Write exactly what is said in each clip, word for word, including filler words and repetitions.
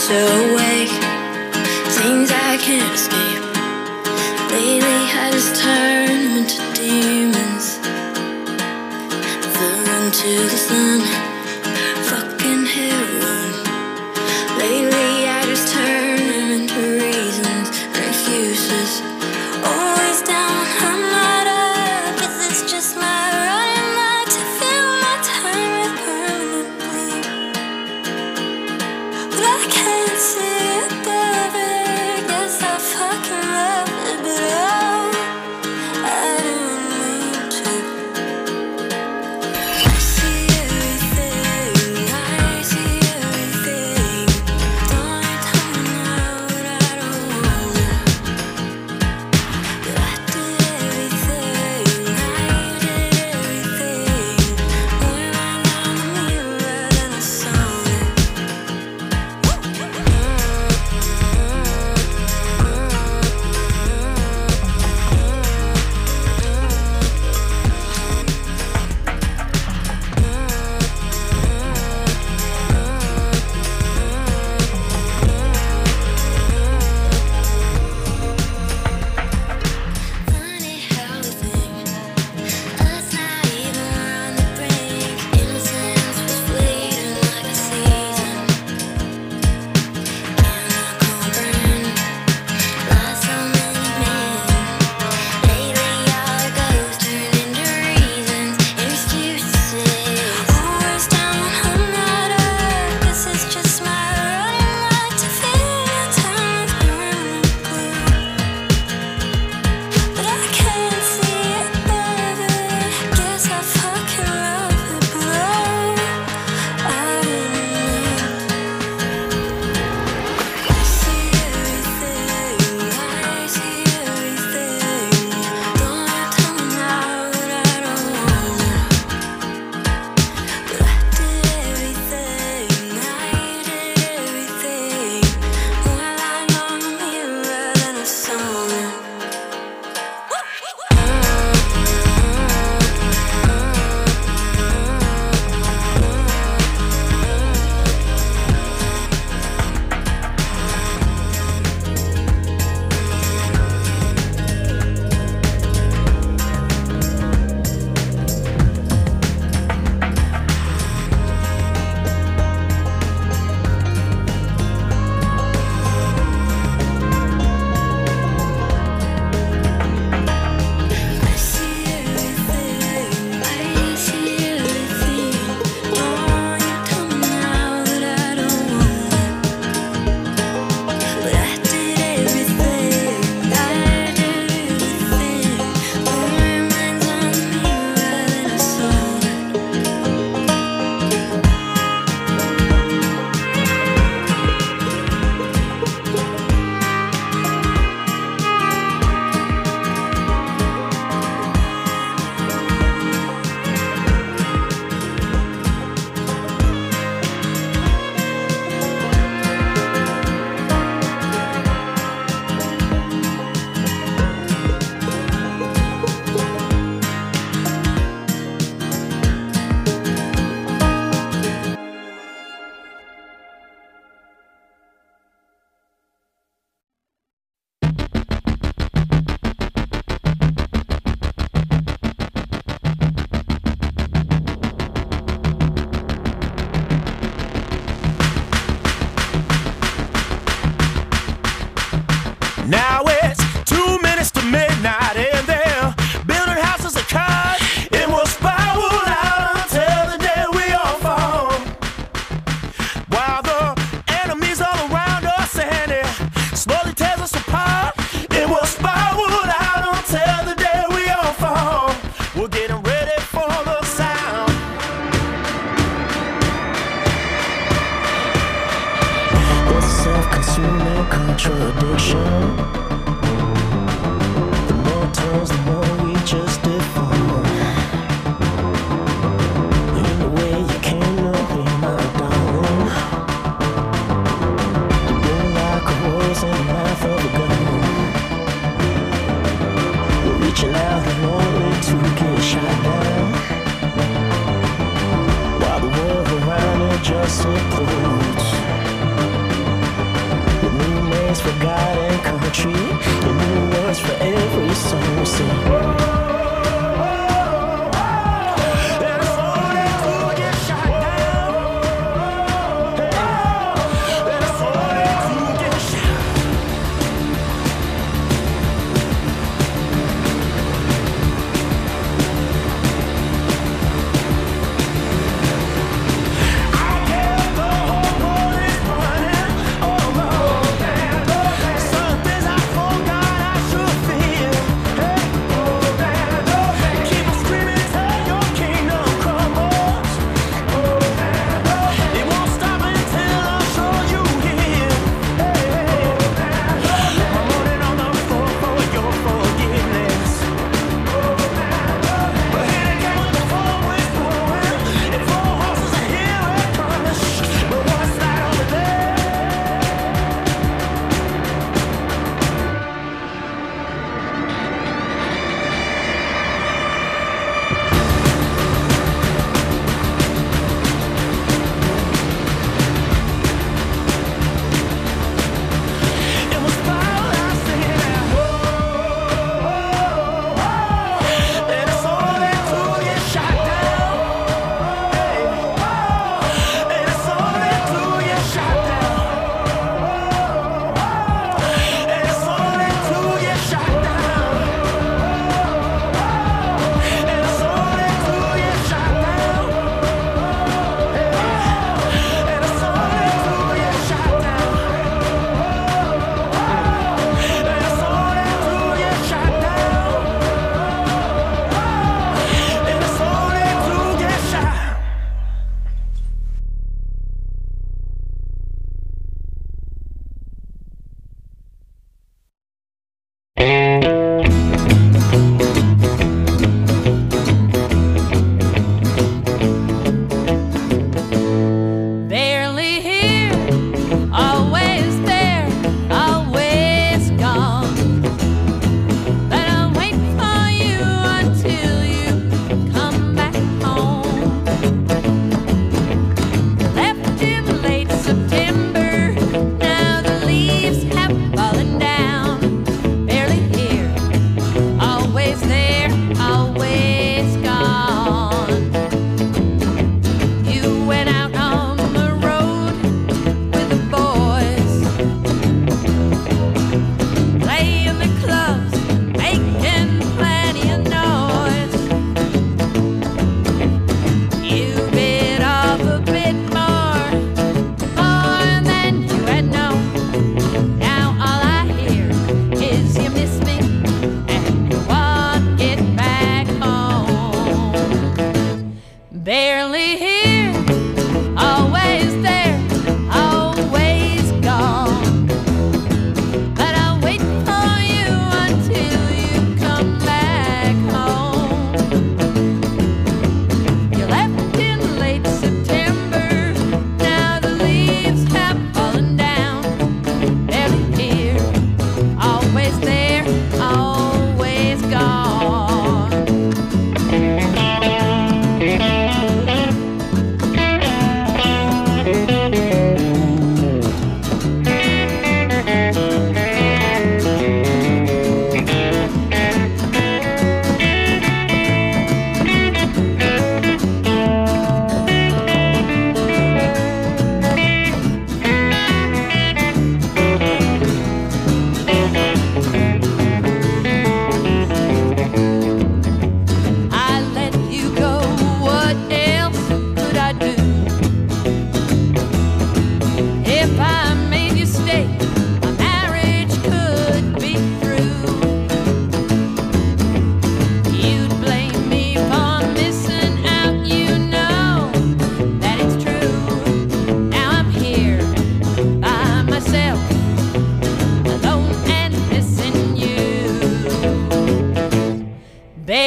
awake, things I can't escape. Lately I just turn them into demons, fell into the sun, fucking heroin. Lately I just turn them into reasons and excuses. Always down, I'm not up, 'cause it's just my running luck to fill my time with permanent blame. But I can't see above it, guess I fucking love it, but oh, I didn't mean to. I see everything, I see everything. Don't tell me now that I don't want it. But I did everything, I did everything. More like I'm a mirror than a sonnet. Funny how we think, us not even on the brink. Innocence was fleeting like a season, and I comprehend lost so many men. Lately all it goes turn into reasons and excuses. Always down, I'm not up, 'cause it's just my running luck to fill my time with permanent blue. But I can't see above it, guess I fucking love it, but oh, I didn't mean to. I see everything, I see everything. Don't tell me now that I don't want it. But I did everything, I did everything. More like I'm a mirror than a sonnet. I see everything, I see everything. Oh, you tell me now that I don't want it. But I did everything, I did everything. All my mind's on me rather than a sonnet. Now it's two minutes to midnight and they're building houses of cards. It will spiral out until the day we all fall. While the enemies all around us and it slowly tears us apart. It will spiral out until the day we all fall. We're getting ready for the sound. There's a self-consuming contradiction. The more turns, the more we just deform. In a way you can't know me, my darling. You're like a rose in the mouth of a gun. We're reaching out and only to get shot down, while the world around it just implodes.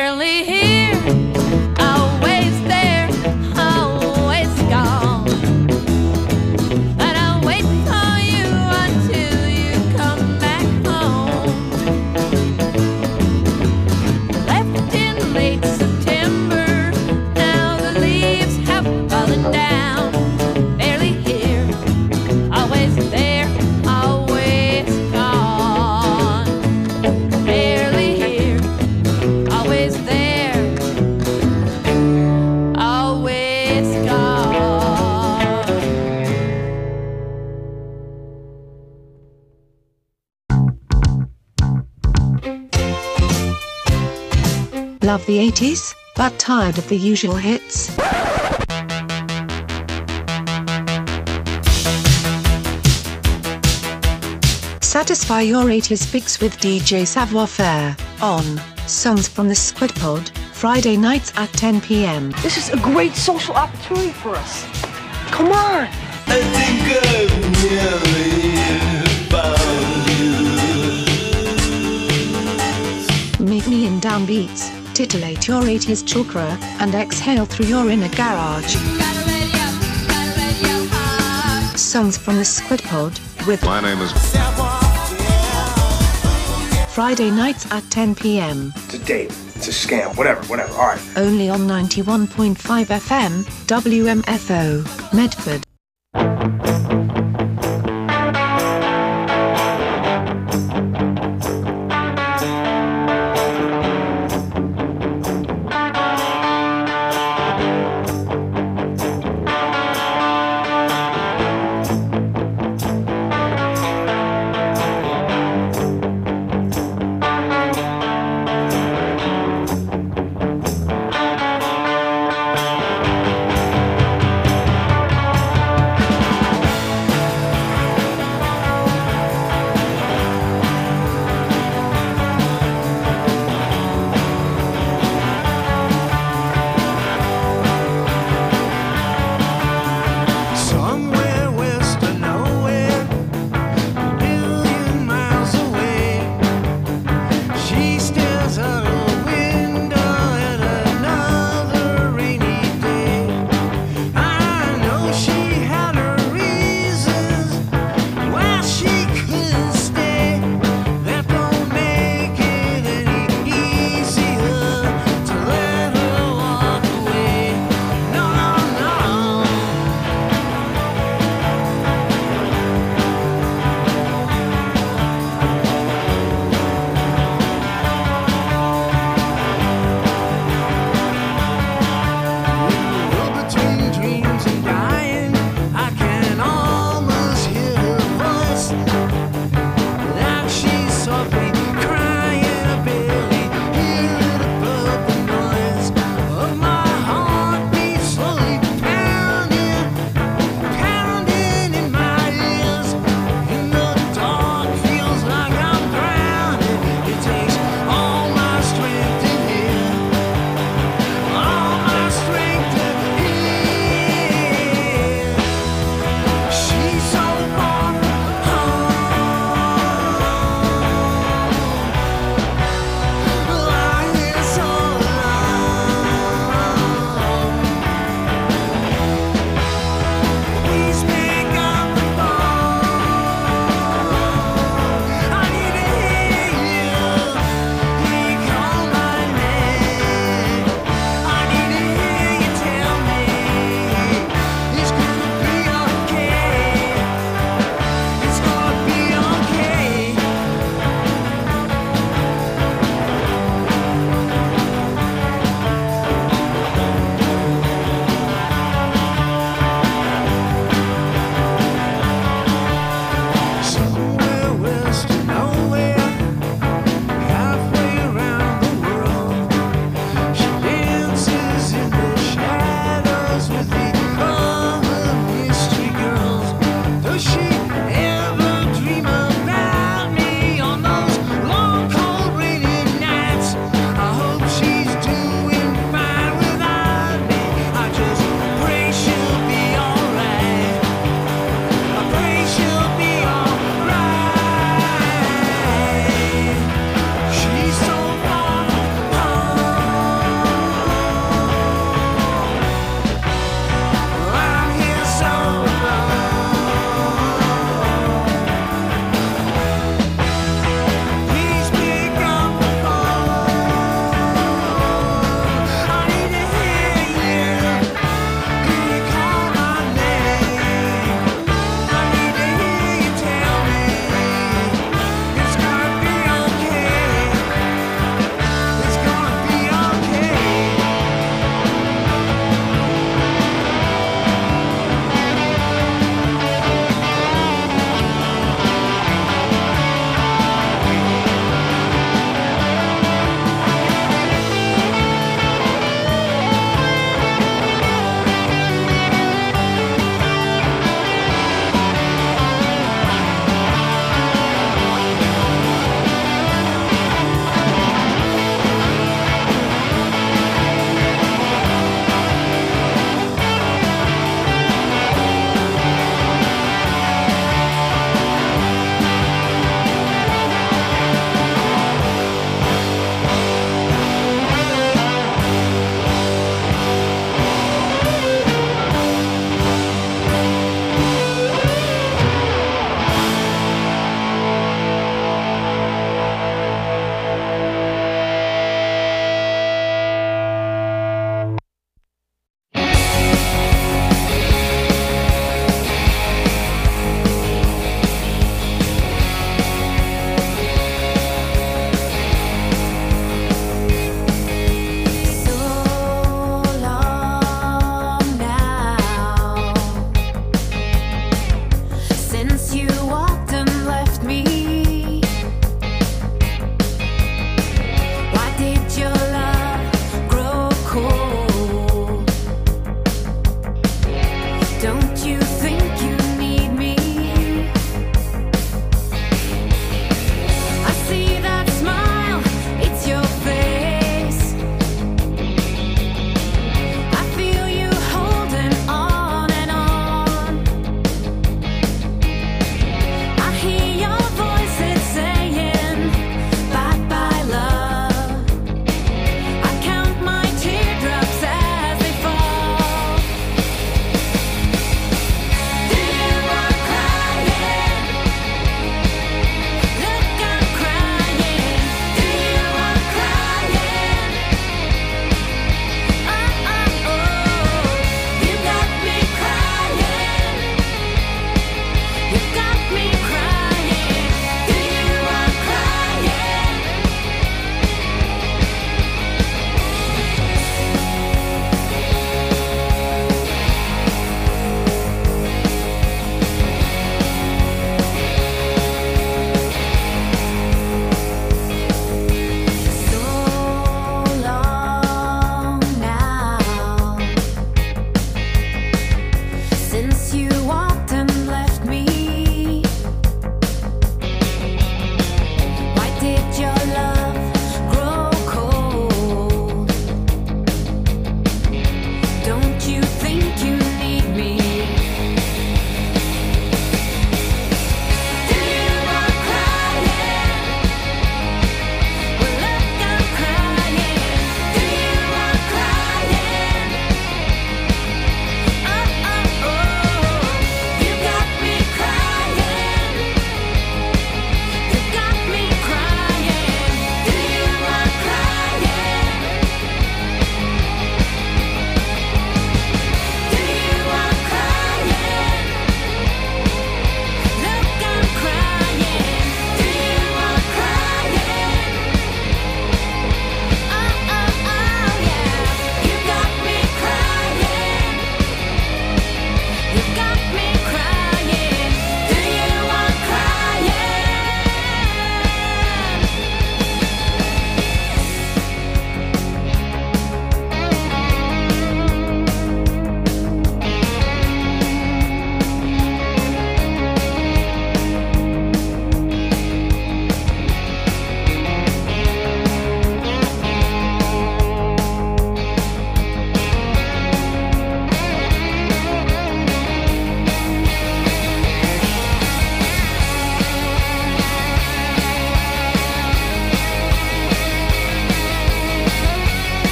Barely here, always there, always gone. And I'll wait for you until you come back home. Left in late September, now the leaves have fallen down. Barely here, always there, always gone. Barely here, always there, always gone. Love the eighties, but tired of the usual hits? Satisfy your eighties fix with D J Savoir Faire on Songs from the Squid Pod, Friday nights at ten p m. This is a great social opportunity for us. Come on. I think I've nearly found you. Meet me in downbeats, titillate your eighties chakra, and exhale through your inner garage. Songs from the Squid Pod, with My name is Friday nights at ten p m. It's a date. It's a scam. Whatever, whatever. All right. Only on ninety-one point five F M, W M F O, Medford.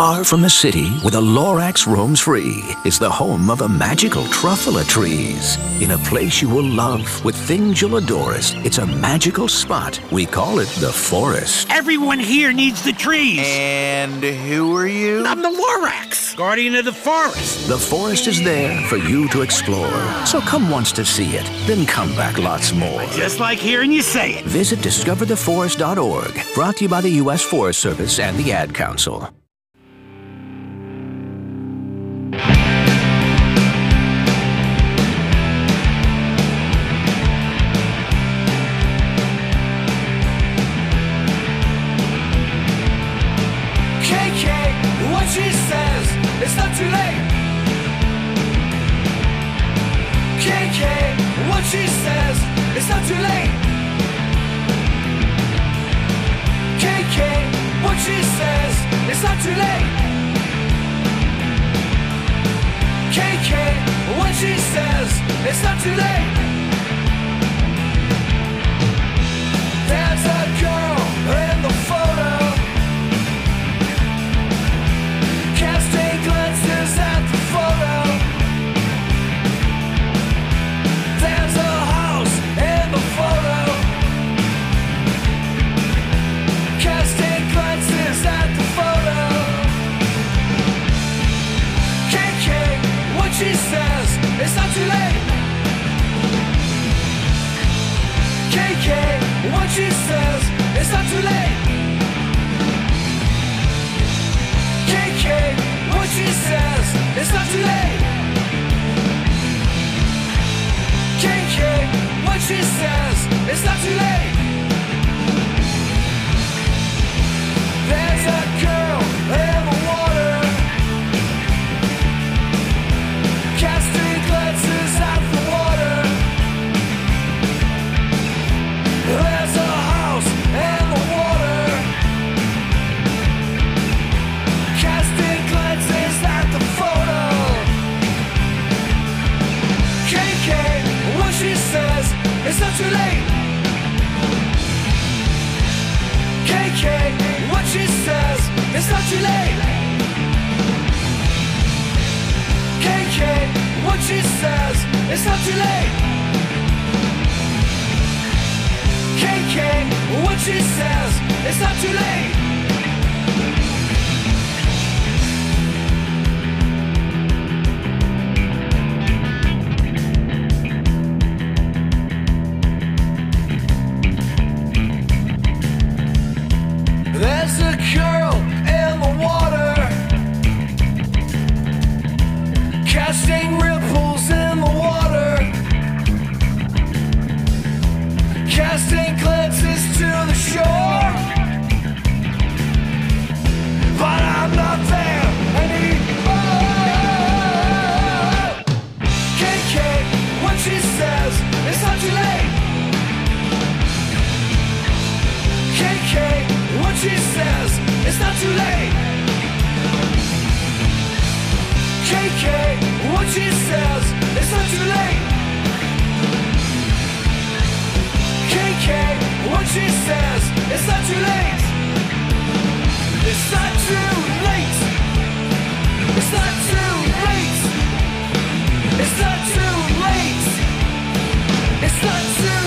Far from the city, where the Lorax roams free, is the home of the magical truffula trees. In a place you will love, with things you'll adore, it's a magical spot. We call it the forest. Everyone here needs the trees. And who are you? I'm the Lorax, guardian of the forest. The forest is there for you to explore. So come once to see it, then come back lots more. Just like hearing you say it. Visit discover the forest dot org, brought to you by the U S Forest Service and the Ad Council. K K, what she says, it's not too late. K K, what she says, it's not too late. K K, what she says, it's not too late. K K, what she says, it's not too late. There's a girl in the photo, casting glances at the photo. There's a house in the photo, casting glances at the photo. K K, what she says, it's not too late. K K, what she says, it's not too late. K K, what she says, it's not too late. K K, what she says, it's not too late. There's a girl in the water, casting glances at the water. There's a house in the water, casting glances at the photo. K K, what she says, it's not too late. K K, what she says, it's not too late. K K, what she says, it's not too late. K K, what she says, it's not too late. There's a girl in the water, casting ripples in the water, casting glances to the shore. But I'm not there anymore. K K, what she says, it's not too late. K K, what she says, it's not too late. K K, what she says, it's not too late. K K, what she says, it's not too late. It's not too late. It's not too late. It's not too late. It's not too late.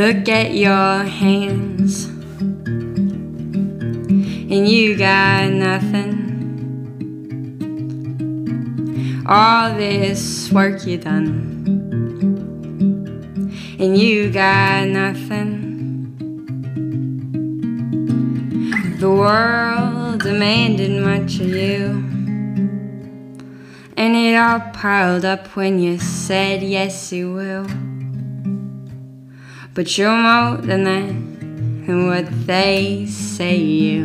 Look at your hands, and you got nothing. All this work you done, and you got nothing. The world demanded much of you, and it all piled up when you said yes you will. But you're more than that, and what they say you.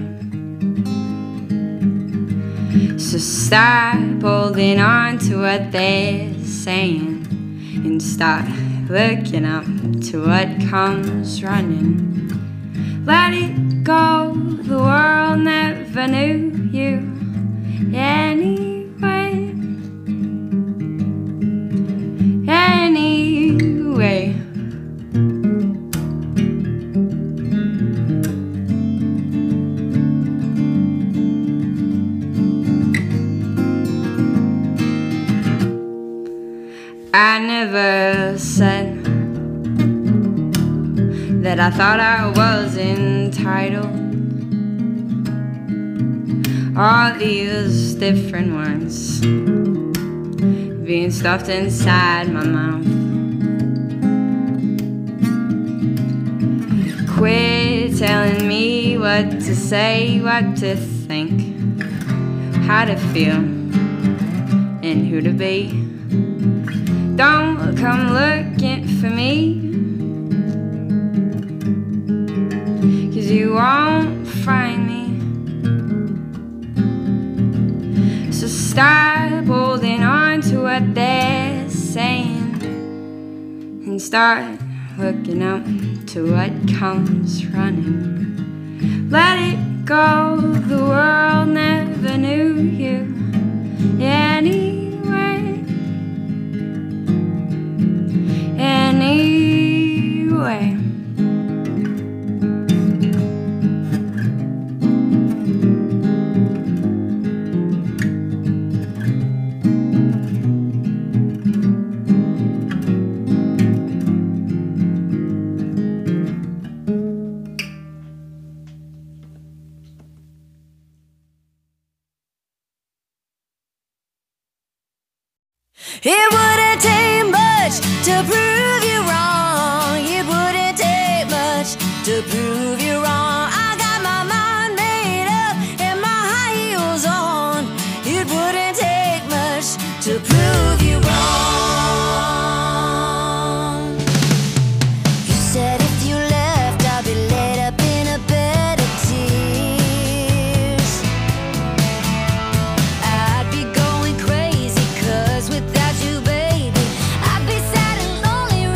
So stop holding on to what they're saying, and start looking up to what comes running. Let it go, the world never knew you anyway. Anyway. I never said that I thought I was entitled. All these different words being stuffed inside my mouth. Quit telling me what to say, what to think, how to feel, and who to be. Don't come looking for me, 'cause you won't find me. So stop holding on to what they're saying, and start looking up to what comes running. Let it go, the world never knew you anyway. Anyway. It wouldn't take much to prove you wrong. It wouldn't take much to prove you wrong. I got my mind made up and my high heels on. It wouldn't take much to prove you wrong. You said if you left, I'd be laid up in a bed of tears. I'd be going crazy, 'cause without you, baby, I'd be sad and lonely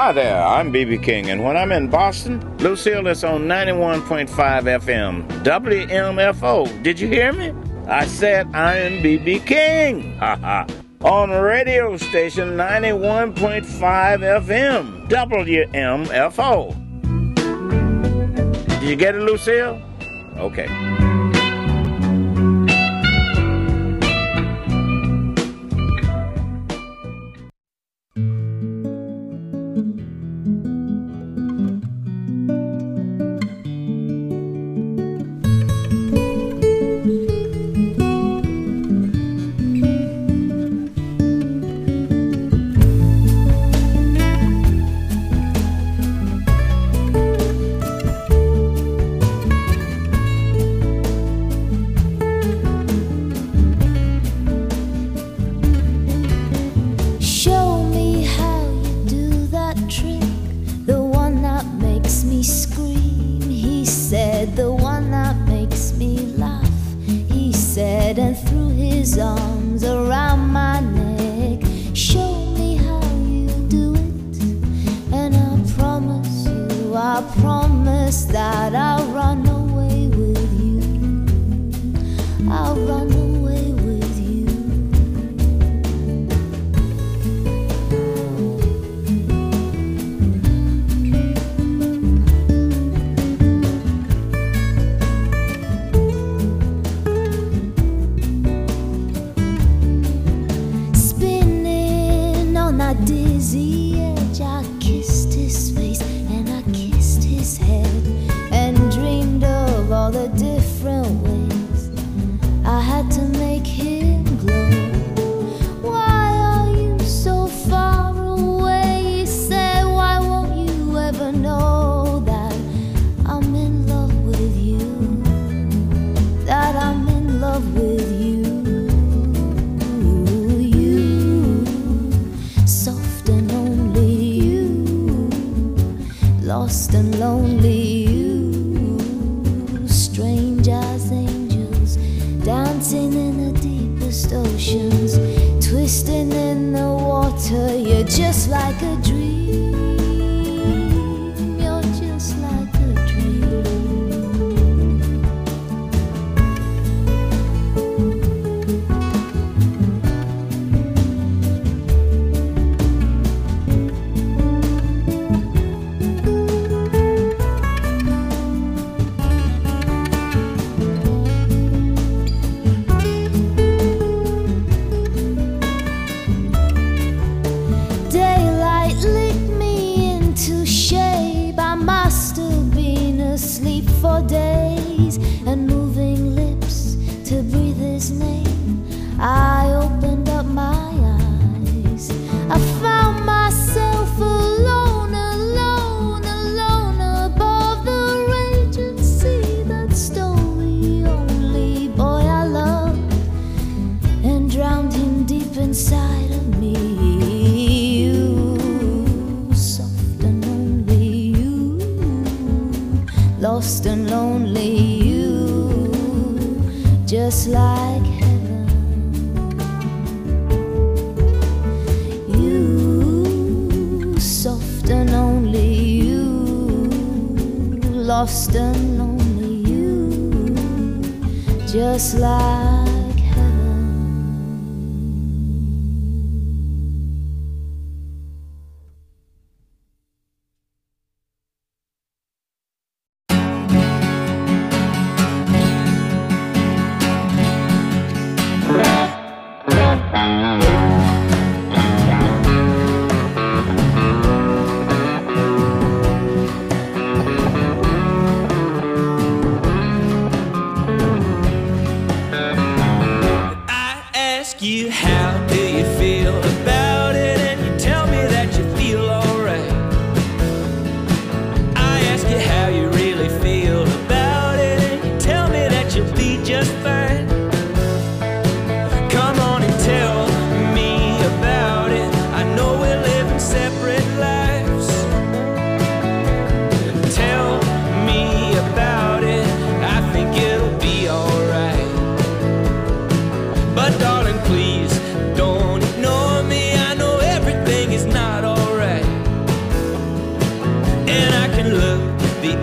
Hi there, I'm B B King, and when I'm in Boston, Lucille is on ninety-one point five F M, W M F O. Did you hear me? I said I'm B B King. Ha ha. On radio station ninety-one point five F M, W M F O. Did you get it, Lucille? Okay.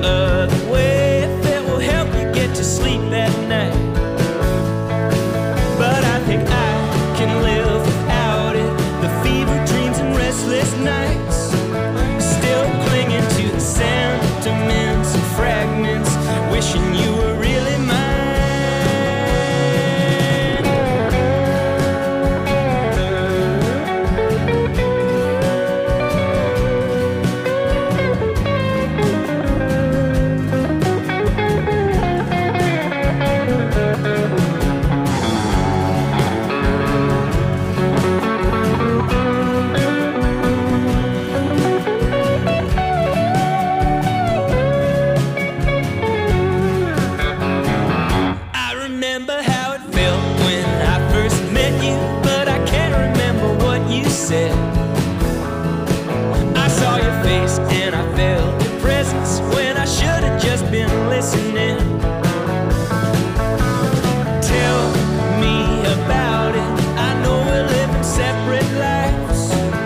other way that will help you get to sleep at night. But I think I can live without it. The fever dreams and restless nights, still clinging to the sentiments and fragments, wishing you were really mine. I saw your face and I felt your presence when I should have just been listening. Tell me about it. I know we're living separate lives.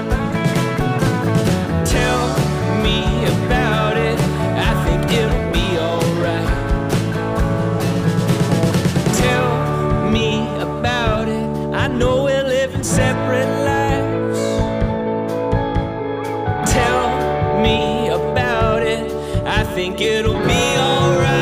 Tell me about it. I think it'll be alright. Tell me about it. I know we're living separate lives. I think it'll be alright.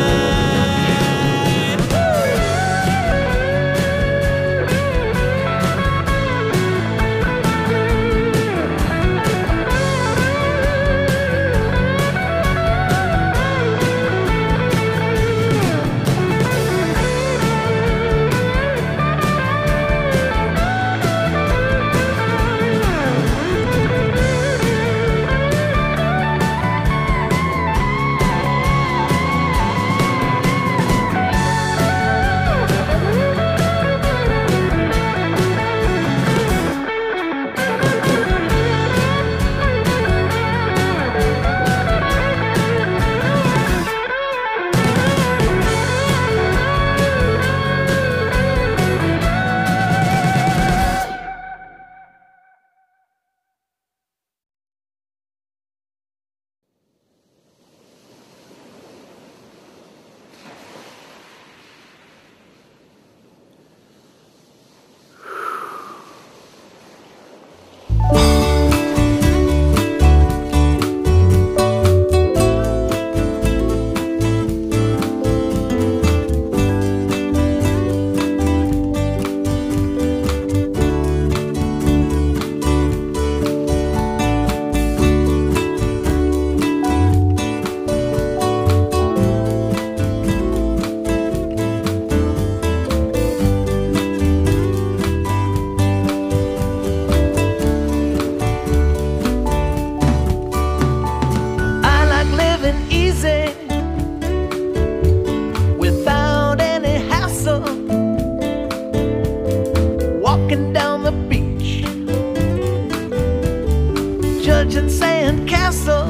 Judging sand castles,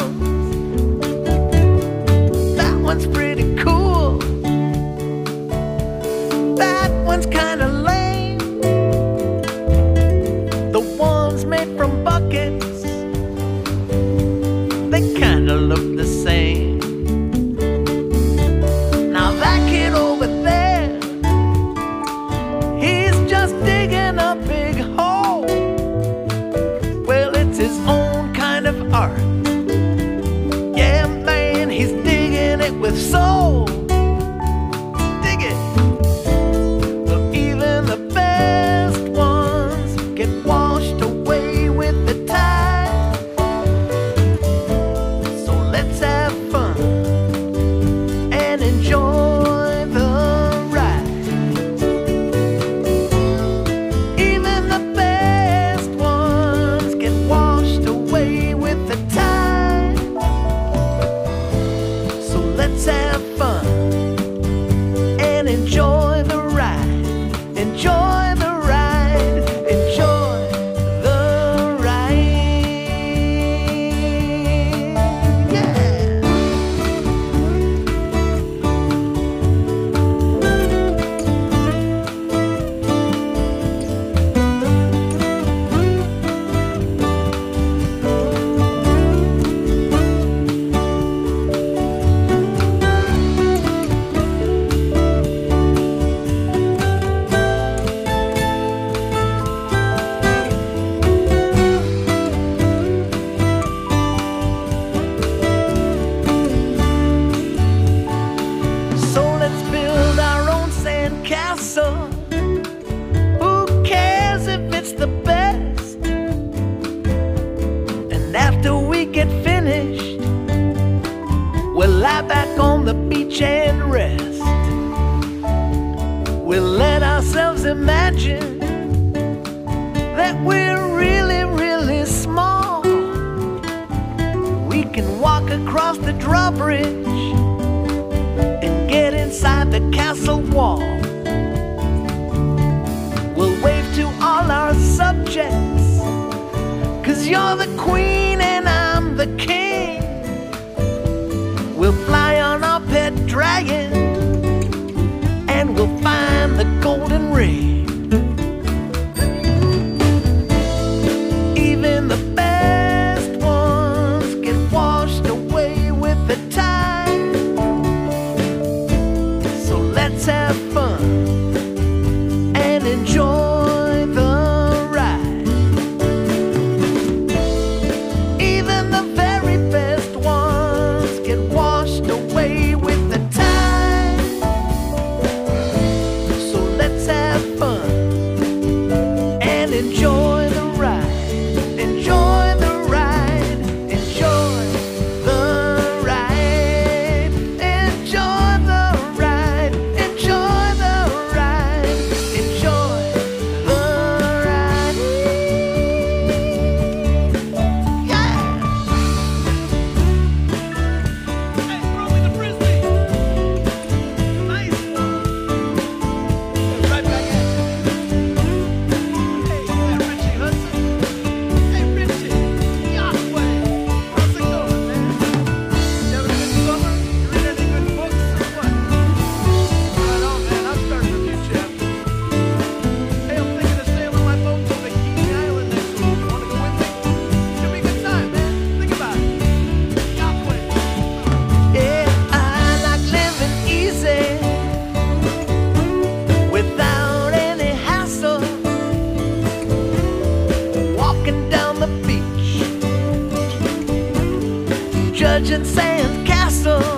that one's pretty cool. That one's kinda lame. The ones made from buckets, they kinda look the same. Now that kid over there, he's just digging a big hole. Well, it's his own kind of art. lie back on the beach and rest. We'll let ourselves imagine that we're really, really small. We can walk across the drawbridge and get inside the castle wall. We'll wave to all our subjects, 'cause you're the queen and I'm the king. We'll fly on our pet dragon and we'll find the golden ring. Even the best ones get washed away with the tide. So let's have fun and enjoy the ride. Even the very best ones get washed away with the tide. So let's have fun and enjoy the ride. Enjoy the ride. Enjoy the ride. Enjoy the ride. Enjoy the ride. Enjoy the ride. Yeah. Hey, throw me the frisbee. Nice one. Right back at you. Hey, is that Richie Hudson? Hey, Richie. Yahweh. How's it going, man? You having a good summer? You read any good books or what? Right on, man. I'm starting a new chapter. Hey, I'm thinking of sailing my boat to the Bikini Island next week. Want to go with me? Should be a good time, man. Think about it. Yahweh. Yeah, I like living easy without any hassle. Walking down the beach, judging sand castles.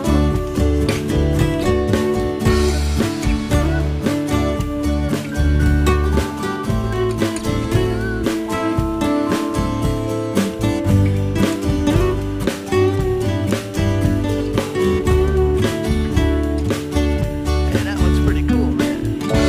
And that one's pretty cool, man.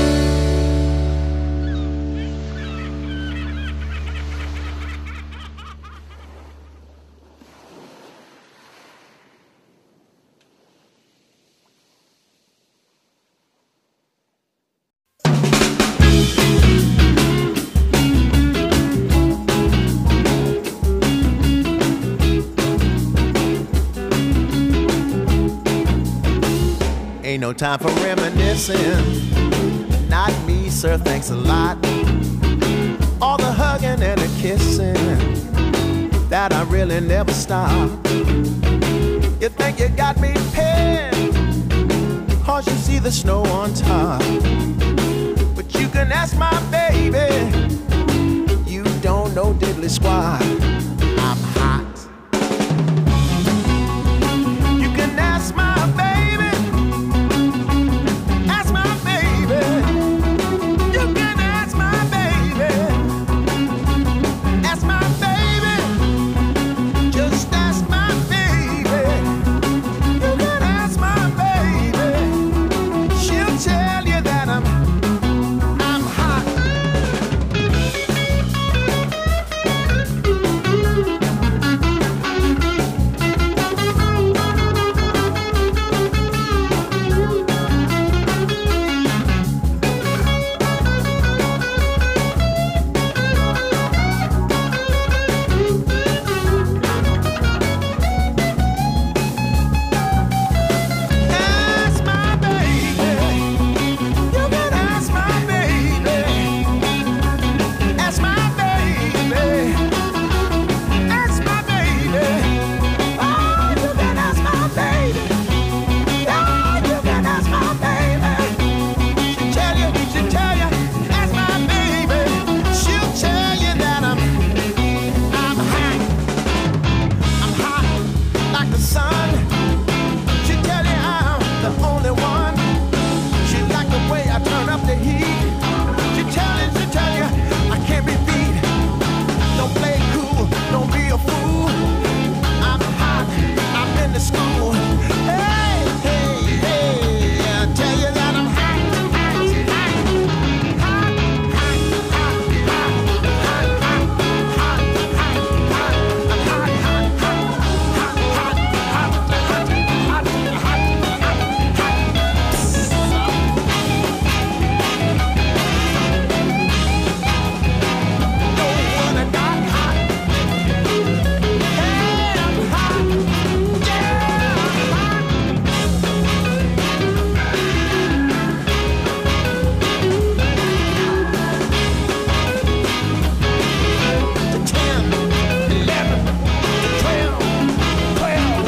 Ain't no time for reminiscing. Not me, sir, thanks a lot. All the hugging and the kissing that I really never stop. You think you got me pinned, cause you see the snow on top. But you can ask my baby, you don't know diddly squat.